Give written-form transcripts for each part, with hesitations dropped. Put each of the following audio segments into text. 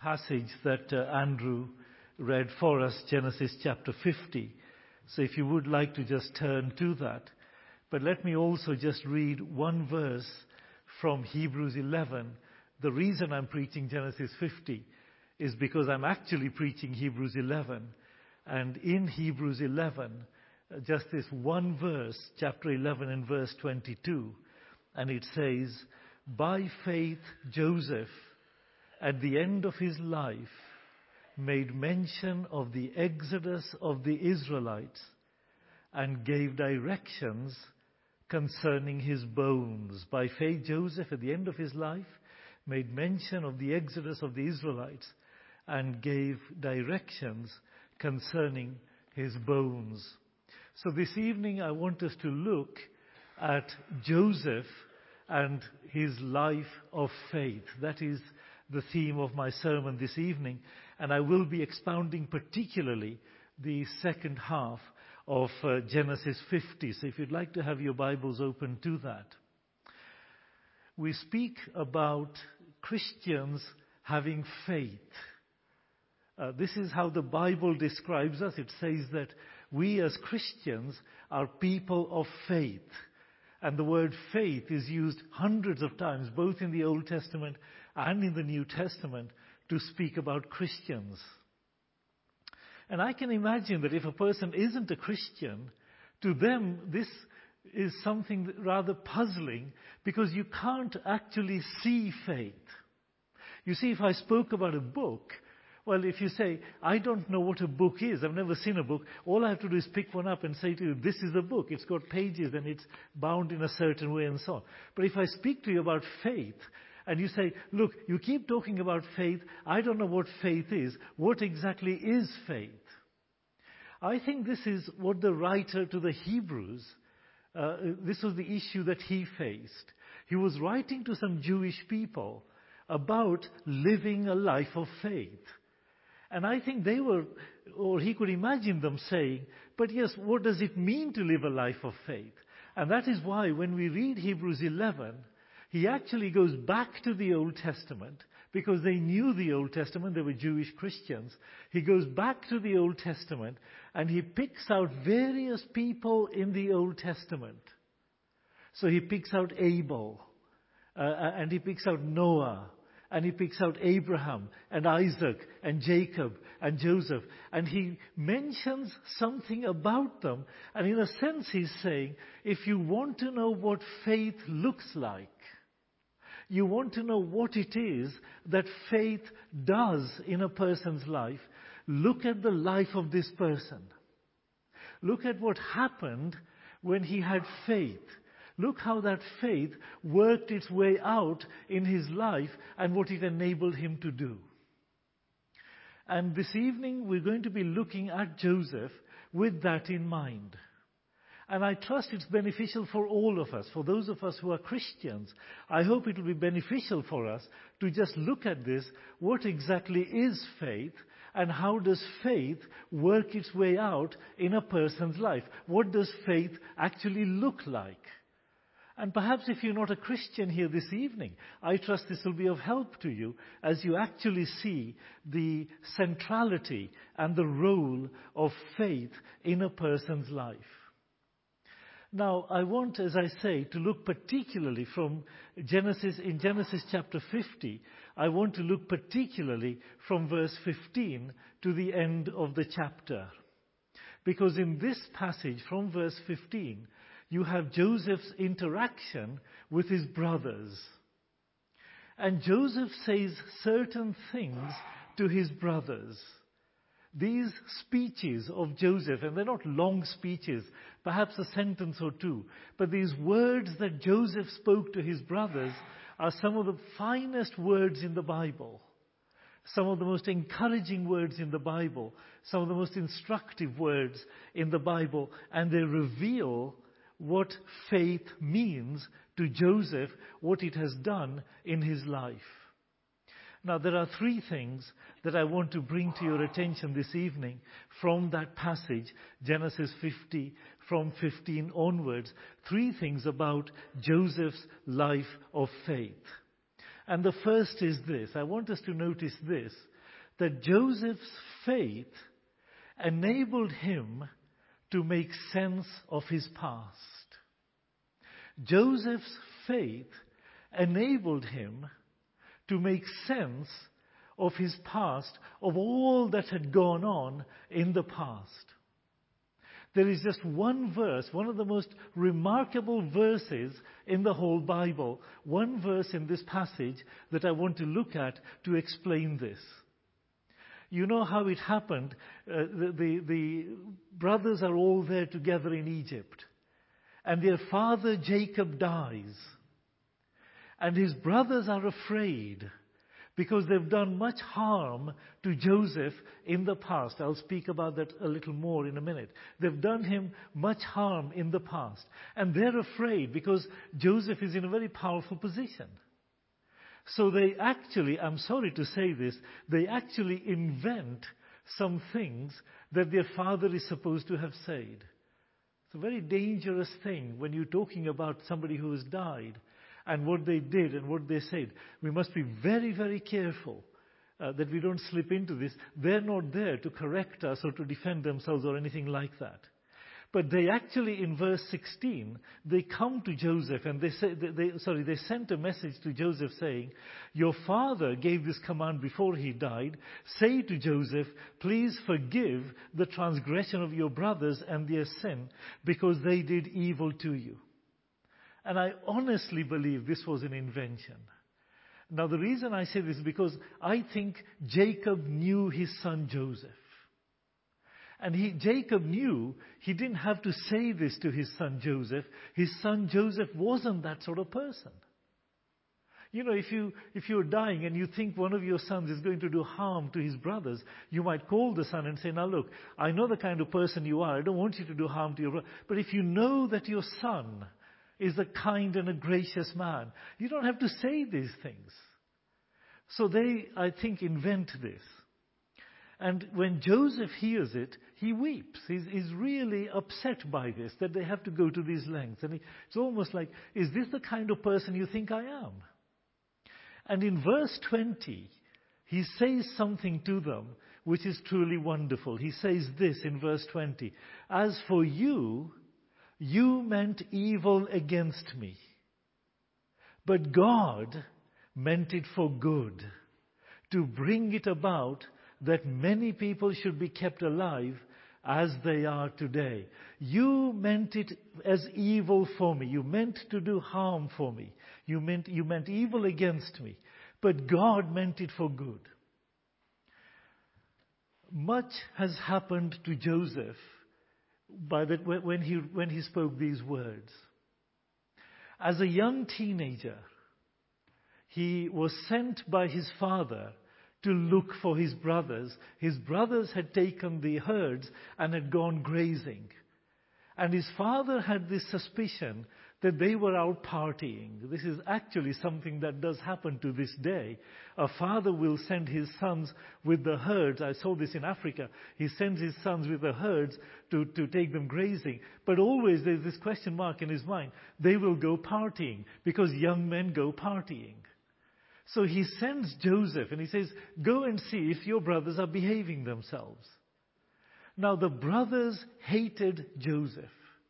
passage that Andrew read for us, Genesis chapter 50. So if you would like to just turn to that. But let me also just read one verse from Hebrews 11. The reason I'm preaching Genesis 50 is because I'm actually preaching Hebrews 11. And in Hebrews 11, just this one verse, chapter 11 and verse 22, and it says, "By faith Joseph, at the end of his life, made mention of the exodus of the Israelites and gave directions concerning his bones." By faith Joseph, at the end of his life, made mention of the exodus of the Israelites and gave directions concerning his bones. So this evening I want us to look at Joseph and his life of faith. That is the theme of my sermon this evening. And I will be expounding particularly the second half of Genesis 50. So if you'd like to have your Bibles open to that. We speak about Christians having faith. This is how the Bible describes us. It says that we as Christians are people of faith. And the word faith is used hundreds of times, both in the Old Testament and in the New Testament, to speak about Christians. And I can imagine that if a person isn't a Christian, to them this is something rather puzzling, because you can't actually see faith. You see, if I spoke about a book, well, if you say, I don't know what a book is, I've never seen a book, all I have to do is pick one up and say to you, this is a book. It's got pages and it's bound in a certain way and so on. But if I speak to you about faith, and you say, look, you keep talking about faith, I don't know what faith is. What exactly is faith? I think this is what the writer to the Hebrews, this was the issue that he faced. He was writing to some Jewish people about living a life of faith. And I think they were, or he could imagine them saying, but yes, what does it mean to live a life of faith? And that is why when we read Hebrews 11, he actually goes back to the Old Testament, because they knew the Old Testament, they were Jewish Christians. He goes back to the Old Testament and he picks out various people in the Old Testament. So he picks out Abel, and he picks out Noah, and he picks out Abraham and Isaac and Jacob and Joseph. And he mentions something about them. And in a sense he's saying, if you want to know what faith looks like, you want to know what it is that faith does in a person's life, look at the life of this person. Look at what happened when he had faith. Look how that faith worked its way out in his life and what it enabled him to do. And this evening we're going to be looking at Joseph with that in mind. And I trust it's beneficial for all of us, for those of us who are Christians. I hope it will be beneficial for us to just look at this. What exactly is faith? And how does faith work its way out in a person's life? What does faith actually look like? And perhaps if you're not a Christian here this evening, I trust this will be of help to you as you actually see the centrality and the role of faith in a person's life. Now, I want, as I say, to look particularly from Genesis, in Genesis chapter 50, I want to look particularly from verse 15 to the end of the chapter. Because in this passage from verse 15, you have Joseph's interaction with his brothers. And Joseph says certain things to his brothers. These speeches of Joseph, and they're not long speeches, perhaps a sentence or two, but these words that Joseph spoke to his brothers are some of the finest words in the Bible. Some of the most encouraging words in the Bible, some of the most instructive words in the Bible, and they reveal what faith means to Joseph, what it has done in his life. Now, there are three things that I want to bring to your attention this evening from that passage, Genesis 50, from 15 onwards. Three things about Joseph's life of faith. And the first is this. I want us to notice this, that Joseph's faith enabled him to make sense of his past. Joseph's faith enabled him to make sense of his past, of all that had gone on in the past. There is just one verse, one of the most remarkable verses in the whole Bible, one verse in this passage that I want to look at to explain this. You know how it happened. The brothers are all there together in Egypt. And their father Jacob dies. And his brothers are afraid because they've done much harm to Joseph in the past. I'll speak about that a little more in a minute. They've done him much harm in the past. And they're afraid because Joseph is in a very powerful position. So they actually, I'm sorry to say this, they actually invent some things that their father is supposed to have said. It's a very dangerous thing when you're talking about somebody who has died and what they did and what they said. We must be very, very careful that we don't slip into this. They're not there to correct us or to defend themselves or anything like that. But they actually, in verse 16, they come to Joseph and they sent a message to Joseph saying, your father gave this command before he died. Say to Joseph, please forgive the transgression of your brothers and their sin because they did evil to you. And I honestly believe this was an invention. Now the reason I say this is because I think Jacob knew his son Joseph. And Jacob knew he didn't have to say this to his son Joseph. His son Joseph wasn't that sort of person. You know, if you're dying and you think one of your sons is going to do harm to his brothers, you might call the son and say, now look, I know the kind of person you are. I don't want you to do harm to your brother. But if you know that your son is a kind and a gracious man, you don't have to say these things. So they, I think, invent this. And when Joseph hears it, he weeps. He's really upset by this, that they have to go to these lengths. And it's almost like, is this the kind of person you think I am? And in verse 20, he says something to them which is truly wonderful. He says this in verse 20, as for you, you meant evil against me, but God meant it for good, to bring it about that many people should be kept alive as they are today. You meant it as evil for me. You meant to do harm for me. You meant evil against me. But God meant it for good. Much has happened to Joseph when he spoke these words. As a young teenager, he was sent by his father to look for his brothers. His brothers had taken the herds and had gone grazing. And his father had this suspicion that they were out partying. This is actually something that does happen to this day. A father will send his sons with the herds. I saw this in Africa. He sends his sons with the herds to take them grazing. But always there's this question mark in his mind. They will go partying because young men go partying. So he sends Joseph and he says, go and see if your brothers are behaving themselves. Now the brothers hated Joseph.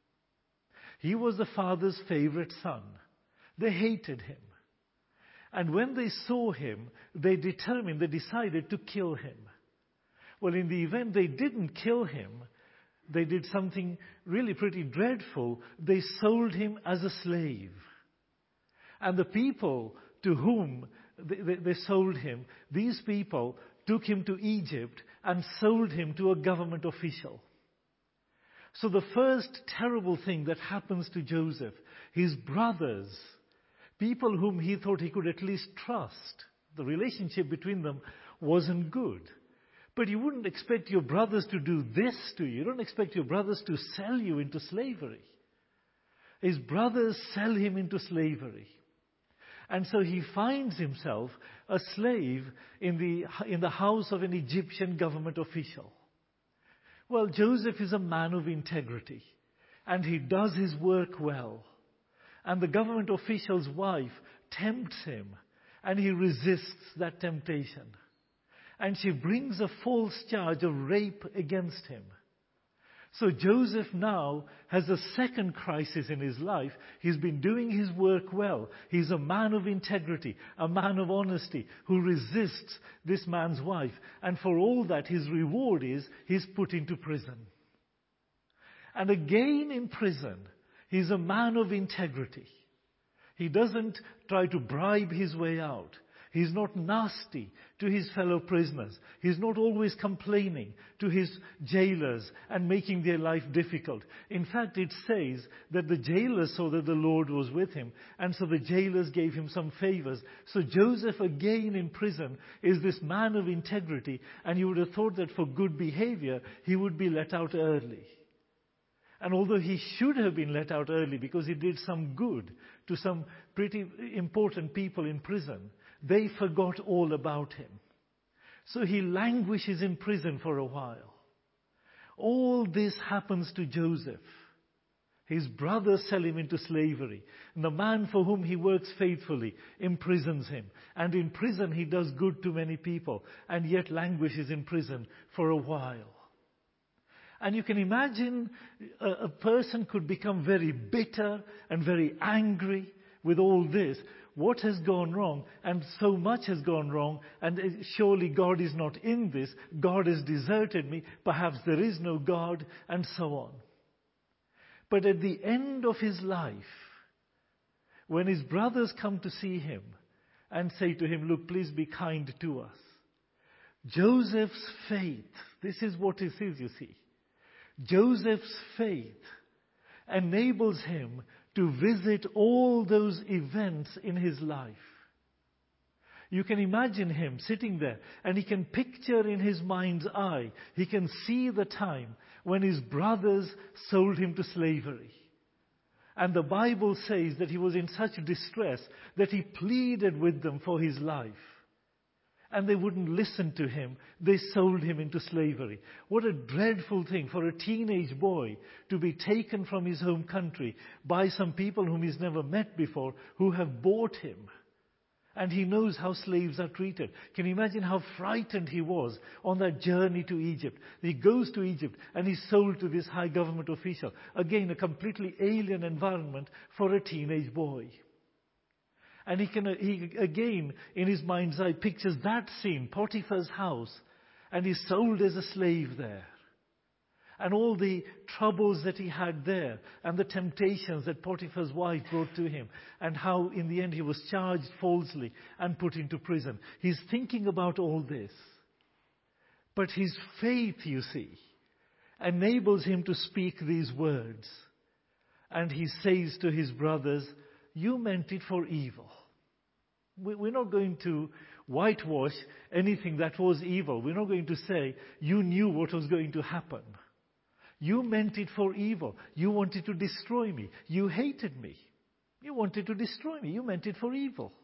He was the father's favorite son. They hated him. And when they saw him, they decided to kill him. Well, in the event they didn't kill him, they did something really pretty dreadful. They sold him as a slave. And the people to whom they sold him, these people took him to Egypt and sold him to a government official. So the first terrible thing that happens to Joseph, his brothers, people whom he thought he could at least trust, the relationship between them wasn't good. But you wouldn't expect your brothers to do this to you. You don't expect your brothers to sell you into slavery. His brothers sell him into slavery. And so he finds himself a slave in the house of an Egyptian government official. Well, Joseph is a man of integrity, and he does his work well. And the government official's wife tempts him, and he resists that temptation. and she brings a false charge of rape against him. So Joseph now has a second crisis in his life. He's been doing his work well. He's a man of integrity, a man of honesty, who resists this man's wife. And for all that, his reward is he's put into prison. And again in prison, he's a man of integrity. He doesn't try to bribe his way out. He's not nasty to his fellow prisoners. He's not always complaining to his jailers and making their life difficult. In fact, it says that the jailers saw that the Lord was with him, and so the jailers gave him some favors. So Joseph, again in prison, is this man of integrity, and you would have thought that for good behavior, he would be let out early. And although he should have been let out early because he did some good to some pretty important people in prison, they forgot all about him. So he languishes in prison for a while. All this happens to Joseph. His brothers sell him into slavery. And the man for whom he works faithfully imprisons him. And in prison he does good to many people, and yet languishes in prison for a while. And you can imagine a person could become very bitter and very angry with all this. What has gone wrong? And so much has gone wrong, and surely God is not in this. God has deserted me. Perhaps there is no God, and so on. But at the end of his life, when his brothers come to see him and say to him, "Look, please be kind to us," Joseph's faith, this is what it is, you see. Joseph's faith enables him to visit all those events in his life. You can imagine him sitting there, and he can picture in his mind's eye, he can see the time when his brothers sold him to slavery. And the Bible says that he was in such distress that he pleaded with them for his life. And they wouldn't listen to him. They sold him into slavery. What a dreadful thing for a teenage boy to be taken from his home country by some people whom he's never met before, who have bought him. And he knows how slaves are treated. Can you imagine how frightened he was on that journey to Egypt? He goes to Egypt and he's sold to this high government official. Again, a completely alien environment for a teenage boy. And he again, in his mind's eye, pictures that scene, Potiphar's house, and he's sold as a slave there. And all the troubles that he had there, and the temptations that Potiphar's wife brought to him, and how in the end he was charged falsely and put into prison. He's thinking about all this. But his faith, you see, enables him to speak these words. And he says to his brothers, "You meant it for evil." We're not going to whitewash anything that was evil. We're not going to say, "You knew what was going to happen. You meant it for evil. You wanted to destroy me. You hated me. You wanted to destroy me. You meant it for evil."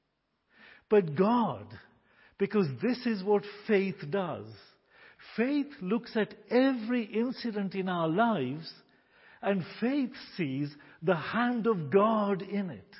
But God, because this is what faith does. Faith looks at every incident in our lives, and faith sees the hand of God in it.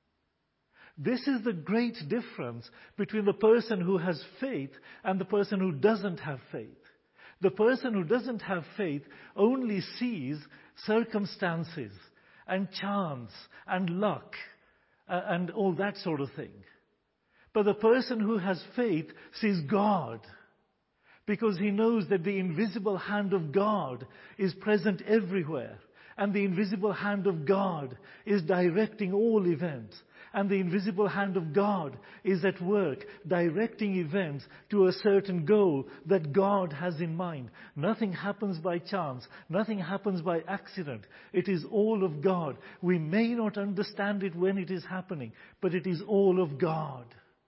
This is the great difference between the person who has faith and the person who doesn't have faith. The person who doesn't have faith only sees circumstances and chance and luck and all that sort of thing. But the person who has faith sees God, because he knows that the invisible hand of God is present everywhere. And the invisible hand of God is directing all events. And the invisible hand of God is at work, directing events to a certain goal that God has in mind. Nothing happens by chance. Nothing happens by accident. It is all of God. We may not understand it when it is happening, but it is all of God.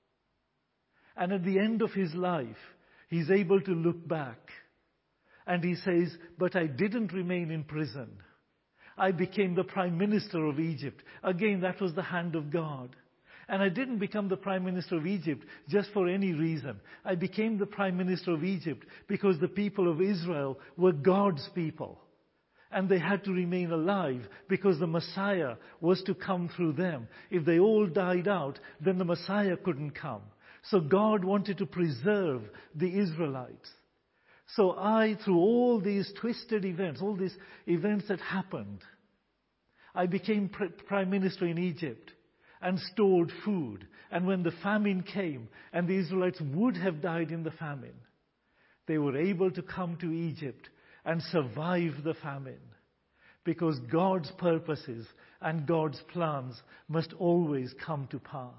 And at the end of his life, he's able to look back. And he says, "But I didn't remain in prison. I became the Prime Minister of Egypt." Again, that was the hand of God. And I didn't become the Prime Minister of Egypt just for any reason. I became the Prime Minister of Egypt because the people of Israel were God's people. And they had to remain alive because the Messiah was to come through them. If they all died out, then the Messiah couldn't come. So God wanted to preserve the Israelites. So through all these twisted events, all these events that happened, I became prime minister in Egypt and stored food. And when the famine came and the Israelites would have died in the famine, they were able to come to Egypt and survive the famine. Because God's purposes and God's plans must always come to pass.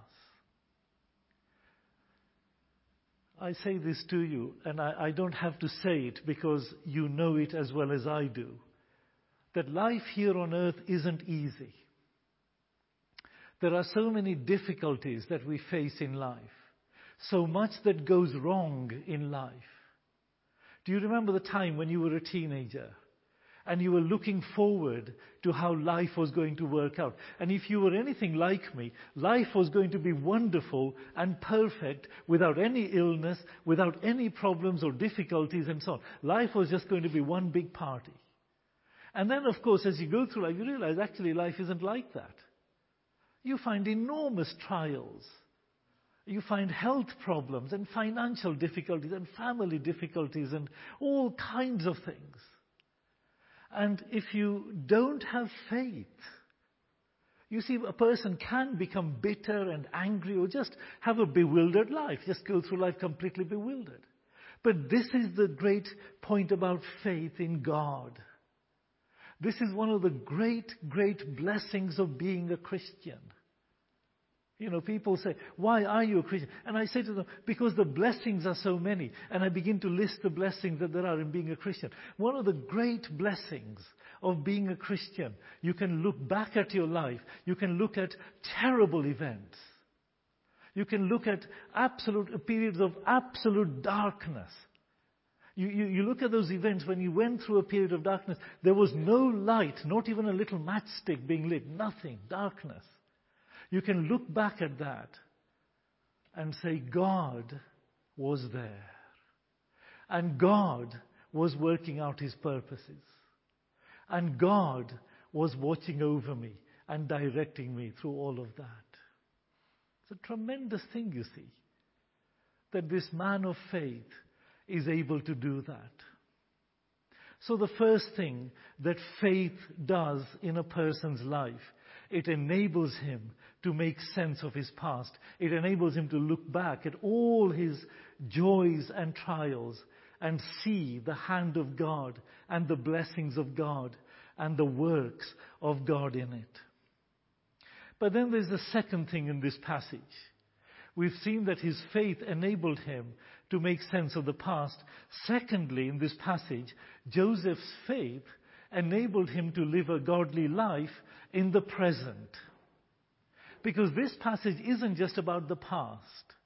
I say this to you, and I don't have to say it because you know it as well as I do, that life here on earth isn't easy. There are so many difficulties that we face in life, so much that goes wrong in life. Do you remember the time when you were a teenager and you were looking forward to how life was going to work out? And if you were anything like me, life was going to be wonderful and perfect without any illness, without any problems or difficulties and so on. Life was just going to be one big party. And then, of course, as you go through life, you realize actually life isn't like that. You find enormous trials. You find health problems and financial difficulties and family difficulties and all kinds of things. And if you don't have faith, you see, a person can become bitter and angry or just have a bewildered life, just go through life completely bewildered. But this is the great point about faith in God. This is one of the great, great blessings of being a Christian. You know, people say, why are you a Christian? And I say to them, because the blessings are so many. And I begin to list the blessings that there are in being a Christian. One of the great blessings of being a Christian, you can look back at your life. You can look at terrible events. You can look at periods of absolute darkness. You look at those events when you went through a period of darkness. There was no light, not even a little matchstick being lit. Nothing, darkness. You can look back at that and say, God was there. And God was working out His purposes. And God was watching over me and directing me through all of that. It's a tremendous thing, you see, that this man of faith is able to do that. So the first thing that faith does in a person's life, it enables him to make sense of his past. It enables him to look back at all his joys and trials and see the hand of God and the blessings of God and the works of God in it. But then there's a second thing in this passage. We've seen that his faith enabled him to make sense of the past. Secondly, in this passage, Joseph's faith enabled him to live a godly life in the present. Because this passage isn't just about the past.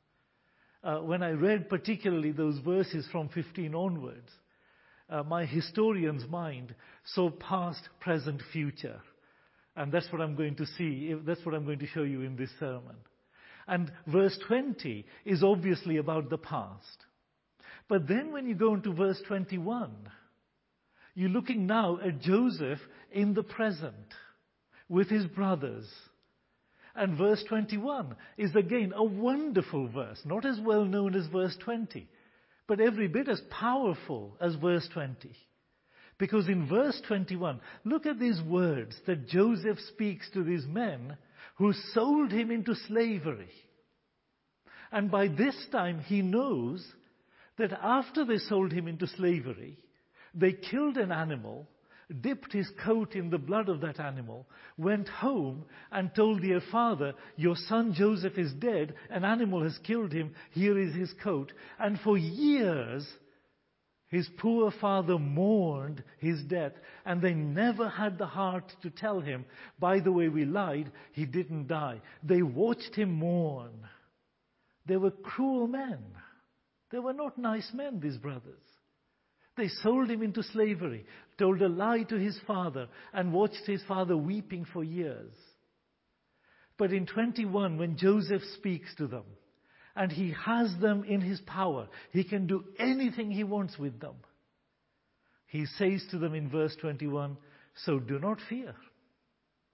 When I read particularly those verses from 15 onwards, my historian's mind saw past, present, future. And that's what I'm going to see. That's what I'm going to show you in this sermon. And verse 20 is obviously about the past. But then when you go into verse 21, you're looking now at Joseph in the present with his brothers. And verse 21 is again a wonderful verse, not as well known as verse 20, but every bit as powerful as verse 20. Because in verse 21, look at these words that Joseph speaks to these men who sold him into slavery. And by this time he knows that after they sold him into slavery, they killed an animal, dipped his coat in the blood of that animal, went home and told their father, your son Joseph is dead, an animal has killed him, here is his coat. And for years, his poor father mourned his death, and they never had the heart to tell him, by the way, we lied, he didn't die. They watched him mourn. They were cruel men. They were not nice men, these brothers. They sold him into slavery, told a lie to his father, and watched his father weeping for years. But in 21, when Joseph speaks to them, and he has them in his power, he can do anything he wants with them. He says to them in verse 21, so do not fear.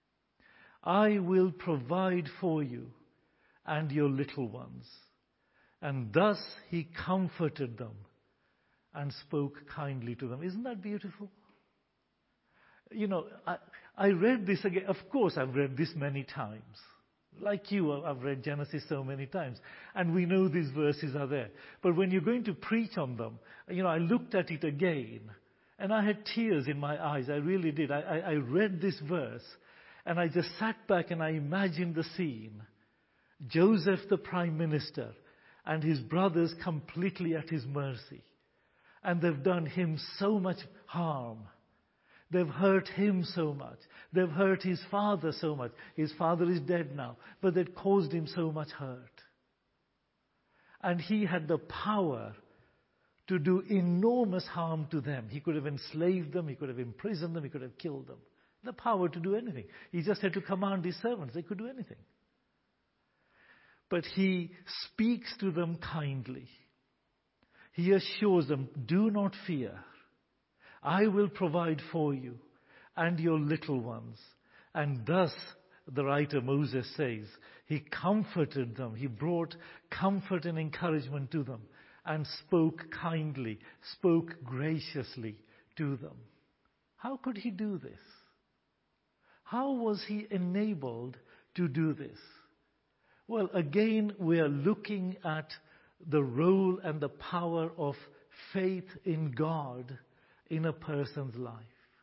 I will provide for you and your little ones. And thus he comforted them and spoke kindly to them. Isn't that beautiful? You know, I read this again. Of course, I've read this many times. Like you, I've read Genesis so many times. And we know these verses are there. But when you're going to preach on them, you know, I looked at it again. And I had tears in my eyes. I really did. I read this verse. And I just sat back and I imagined the scene. Joseph, the prime minister, and his brothers completely at his mercy. And they've done him so much harm. They've hurt him so much. They've hurt his father so much. His father is dead now, but they'd caused him so much hurt. And he had the power to do enormous harm to them. He could have enslaved them, he could have imprisoned them, he could have killed them. The power to do anything. He just had to command his servants. They could do anything. But he speaks to them kindly. He assures them, do not fear. I will provide for you and your little ones. And thus, the writer Moses says, he comforted them. He brought comfort and encouragement to them and spoke kindly, spoke graciously to them. How could he do this? How was he enabled to do this? Well, again, we are looking at the role and the power of faith in God in a person's life.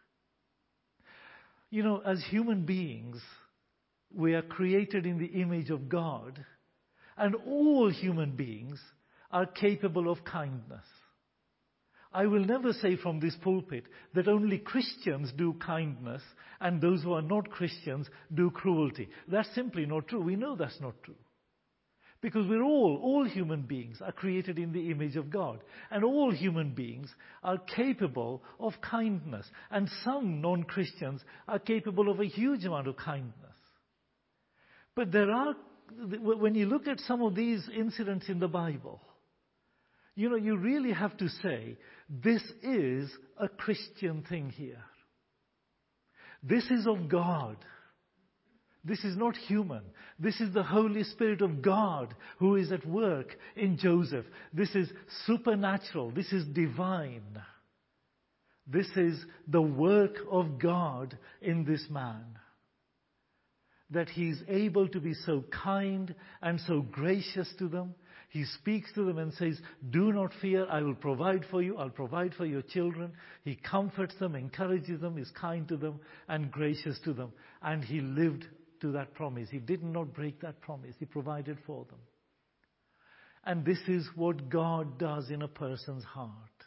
You know, as human beings, we are created in the image of God, and all human beings are capable of kindness. I will never say from this pulpit that only Christians do kindness and those who are not Christians do cruelty. That's simply not true. We know that's not true. Because all human beings are created in the image of God. And all human beings are capable of kindness. And some non-Christians are capable of a huge amount of kindness. But when you look at some of these incidents in the Bible, you know, you really have to say, this is a Christian thing here. This is of God. This is not human. This is the Holy Spirit of God who is at work in Joseph. This is supernatural. This is divine. This is the work of God in this man. That he's able to be so kind and so gracious to them. He speaks to them and says, do not fear, I will provide for you, I'll provide for your children. He comforts them, encourages them, is kind to them and gracious to them. And he lived to that promise. He did not break that promise. He provided for them. And this is what God does in a person's heart.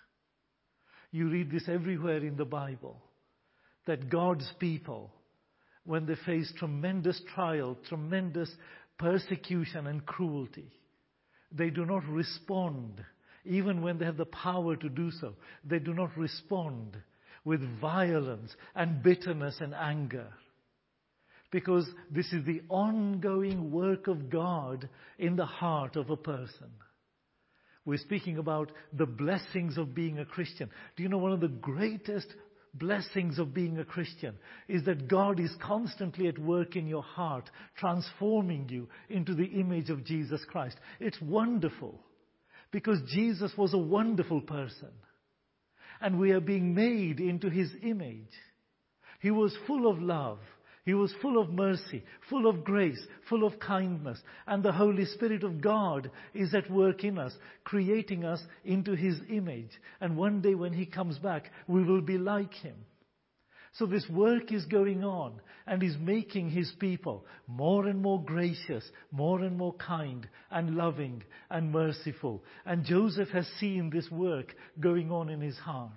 You read this everywhere in the Bible, that God's people, when they face tremendous trial, tremendous persecution and cruelty, they do not respond, even when they have the power to do so. They do not respond with violence and bitterness and anger. Because this is the ongoing work of God in the heart of a person. We're speaking about the blessings of being a Christian. Do you know one of the greatest blessings of being a Christian is that God is constantly at work in your heart, transforming you into the image of Jesus Christ. It's wonderful because Jesus was a wonderful person and we are being made into his image. He was full of love. He was full of mercy, full of grace, full of kindness. And the Holy Spirit of God is at work in us, creating us into his image. And one day when he comes back, we will be like him. So this work is going on and is making his people more and more gracious, more and more kind and loving and merciful. And Joseph has seen this work going on in his heart.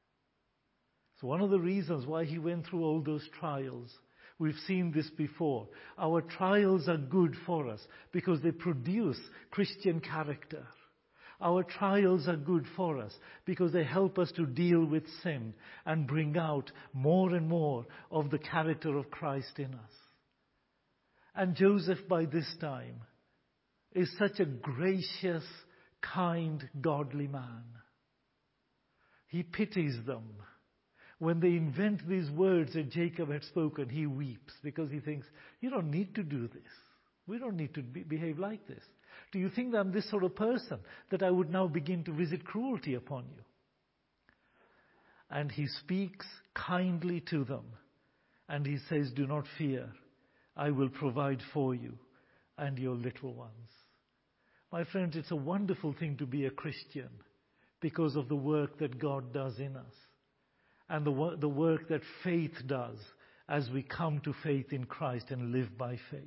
It's one of the reasons why he went through all those trials. We've seen this before. Our trials are good for us because they produce Christian character. Our trials are good for us because they help us to deal with sin and bring out more and more of the character of Christ in us. And Joseph, by this time, is such a gracious, kind, godly man. He pities them. When they invent these words that Jacob had spoken, he weeps because he thinks, you don't need to do this. We don't need to behave like this. Do you think that I'm this sort of person, that I would now begin to visit cruelty upon you? And he speaks kindly to them. And he says, do not fear. I will provide for you and your little ones. My friends, it's a wonderful thing to be a Christian because of the work that God does in us. And the work that faith does as we come to faith in Christ and live by faith.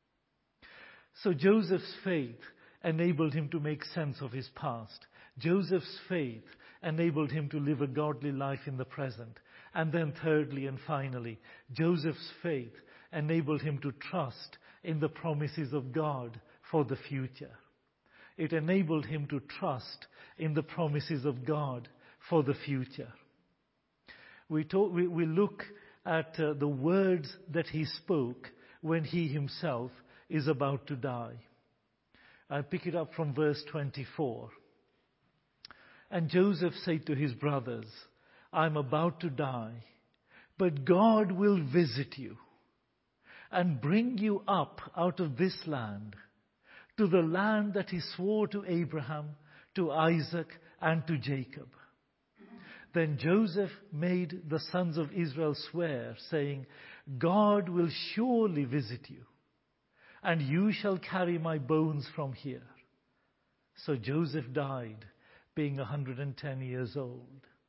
So Joseph's faith enabled him to make sense of his past. Joseph's faith enabled him to live a godly life in the present. And then thirdly and finally, Joseph's faith enabled him to trust in the promises of God for the future. It enabled him to trust in the promises of God for the future. We look at the words that he spoke when he himself is about to die. I pick it up from verse 24. And Joseph said to his brothers, I'm about to die, but God will visit you and bring you up out of this land to the land that he swore to Abraham, to Isaac, and to Jacob. Then Joseph made the sons of Israel swear, saying, God will surely visit you, and you shall carry my bones from here. So Joseph died, being 110 years old.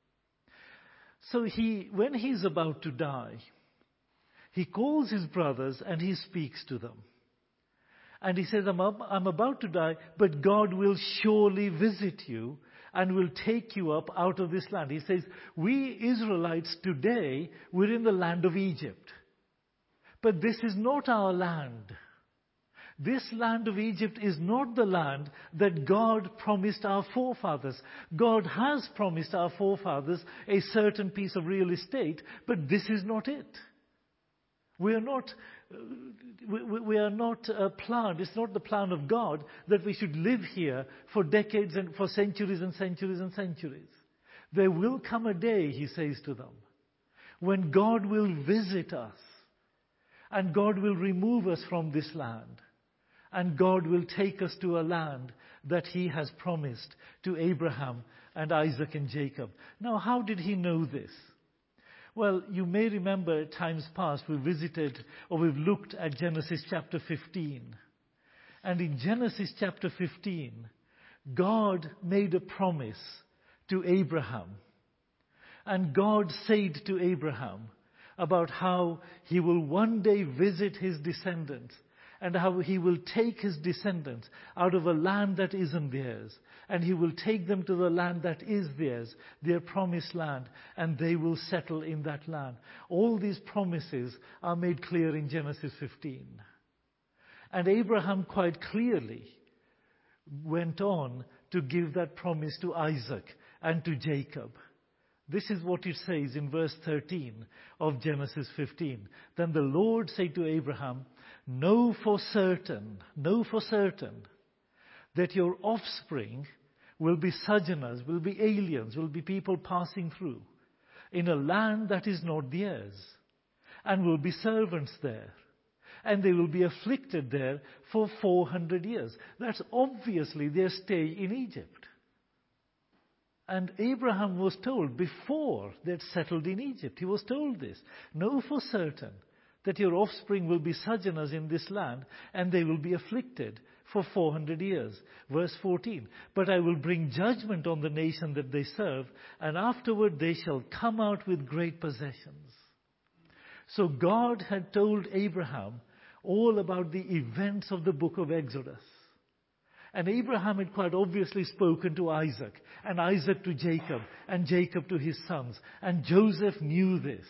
So when he's about to die, he calls his brothers and he speaks to them. And he says, I'm about to die, but God will surely visit you and will take you up out of this land. He says, we Israelites today, we're in the land of Egypt. But this is not our land. This land of Egypt is not the land that God promised our forefathers. God has promised our forefathers a certain piece of real estate, but this is not it. We are not a plan. It's not the plan of God that we should live here for decades and for centuries and centuries and centuries. There will come a day, he says to them, when God will visit us and God will remove us from this land. And God will take us to a land that he has promised to Abraham and Isaac and Jacob. Now, how did he know this? Well, you may remember at times past we've looked at Genesis chapter 15. And in Genesis chapter 15, God made a promise to Abraham. And God said to Abraham about how he will one day visit his descendants and how he will take his descendants out of a land that isn't theirs. And he will take them to the land that is theirs, their promised land, and they will settle in that land. All these promises are made clear in Genesis 15. And Abraham quite clearly went on to give that promise to Isaac and to Jacob. This is what it says in verse 13 of Genesis 15. Then the Lord said to Abraham, know for certain that your offspring will be sojourners, will be aliens, will be people passing through in a land that is not theirs, and will be servants there. And they will be afflicted there for 400 years. That's obviously their stay in Egypt. And Abraham was told before they'd settled in Egypt, he was told this. Know for certain that your offspring will be sojourners in this land, and they will be afflicted for 400 years. Verse 14, but I will bring judgment on the nation that they serve, and afterward they shall come out with great possessions. So God had told Abraham all about the events of the book of Exodus. And Abraham had quite obviously spoken to Isaac, and Isaac to Jacob, and Jacob to his sons. And Joseph knew this.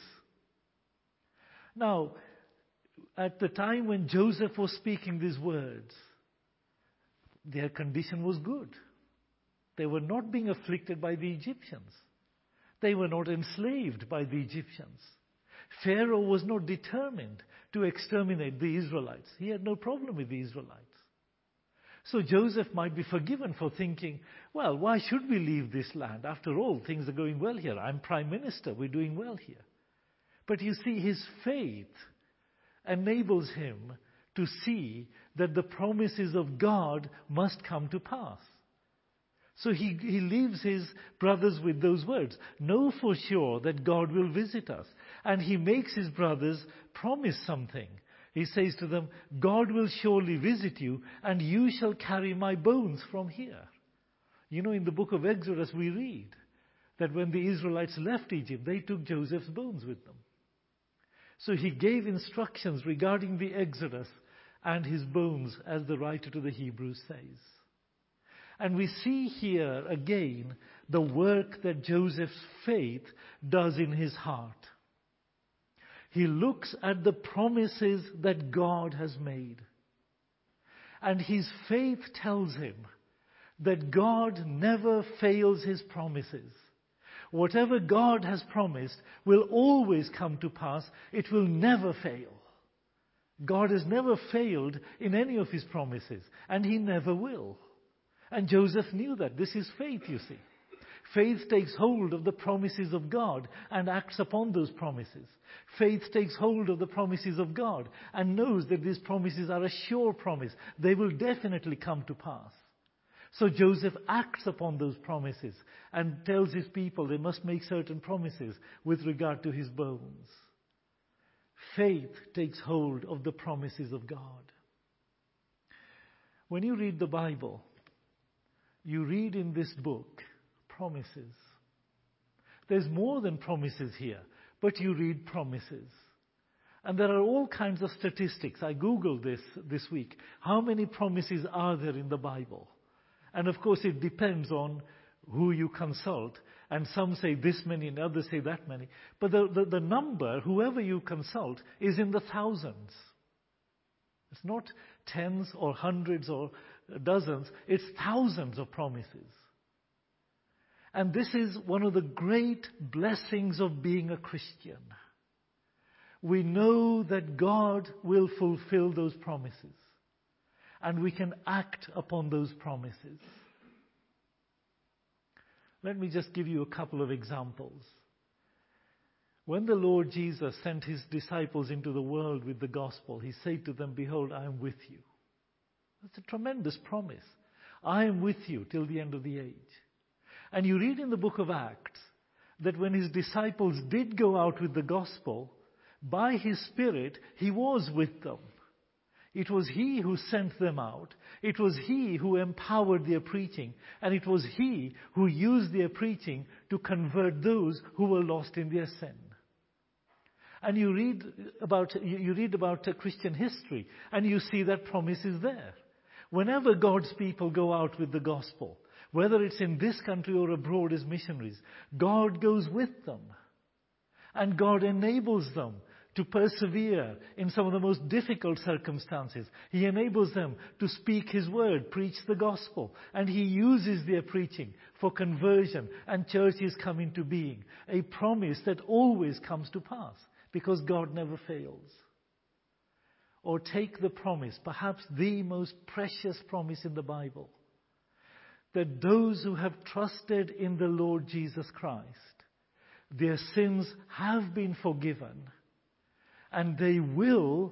Now, at the time when Joseph was speaking these words, their condition was good. They were not being afflicted by the Egyptians. They were not enslaved by the Egyptians. Pharaoh was not determined to exterminate the Israelites. He had no problem with the Israelites. So Joseph might be forgiven for thinking, well, why should we leave this land? After all, things are going well here. I'm prime minister. We're doing well here. But you see, his faith enables him to see that the promises of God must come to pass. So he leaves his brothers with those words. Know for sure that God will visit us. And he makes his brothers promise something. He says to them, God will surely visit you, and you shall carry my bones from here. You know, in the book of Exodus we read that when the Israelites left Egypt, they took Joseph's bones with them. So he gave instructions regarding the Exodus and his bones, as the writer to the Hebrews says. And we see here again the work that Joseph's faith does in his heart. He looks at the promises that God has made. And his faith tells him that God never fails his promises. Whatever God has promised will always come to pass. It will never fail. God has never failed in any of his promises, and he never will. And Joseph knew that. This is faith, you see. Faith takes hold of the promises of God and acts upon those promises. Faith takes hold of the promises of God and knows that these promises are a sure promise. They will definitely come to pass. So Joseph acts upon those promises and tells his people they must make certain promises with regard to his bones. Faith takes hold of the promises of God. When you read the Bible, you read in this book promises. There's more than promises here, but you read promises. And there are all kinds of statistics. I Googled this week. How many promises are there in the Bible? And of course it depends on who you consult. And some say this many and others say that many. But the number, whoever you consult, is in the thousands. It's not tens or hundreds or dozens. It's thousands of promises. And this is one of the great blessings of being a Christian. We know that God will fulfill those promises. And we can act upon those promises. Let me just give you a couple of examples. When the Lord Jesus sent his disciples into the world with the gospel, he said to them, "Behold, I am with you." That's a tremendous promise. I am with you till the end of the age. And you read in the book of Acts that when his disciples did go out with the gospel, by his Spirit, he was with them. It was he who sent them out. It was he who empowered their preaching. And it was he who used their preaching to convert those who were lost in their sin. And you read about Christian history, and you see that promise is there. Whenever God's people go out with the gospel, whether it's in this country or abroad as missionaries, God goes with them. And God enables them to persevere in some of the most difficult circumstances. He enables them to speak his word, preach the gospel, and he uses their preaching for conversion, and churches come into being. A promise that always comes to pass, because God never fails. Or take the promise, perhaps the most precious promise in the Bible, that those who have trusted in the Lord Jesus Christ, their sins have been forgiven, and they will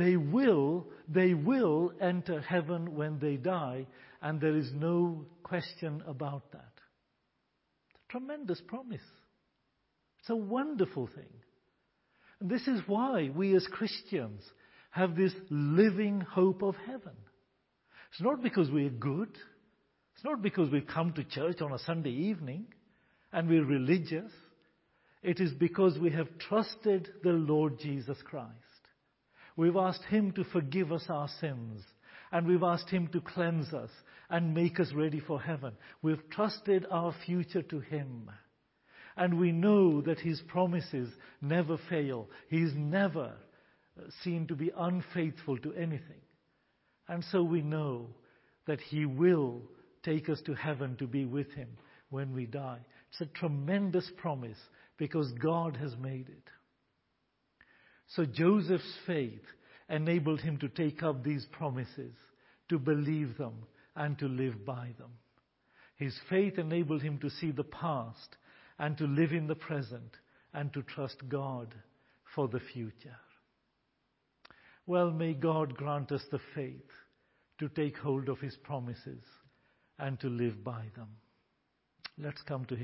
enter heaven when they die, and there is no question about that. It's a tremendous promise. It's a wonderful thing. And this is why we as Christians have this living hope of heaven. It's not because we're good. It's not because we've come to church on a Sunday evening and we're religious. It is because we have trusted the Lord Jesus Christ. We've asked him to forgive us our sins, and we've asked him to cleanse us and make us ready for heaven. We've trusted our future to him. And we know that his promises never fail. He's never seen to be unfaithful to anything. And so we know that he will take us to heaven to be with him when we die. It's a tremendous promise because God has made it. So Joseph's faith enabled him to take up these promises, to believe them, and to live by them. His faith enabled him to see the past and to live in the present and to trust God for the future. Well, may God grant us the faith to take hold of His promises and to live by them. Let's come to Him.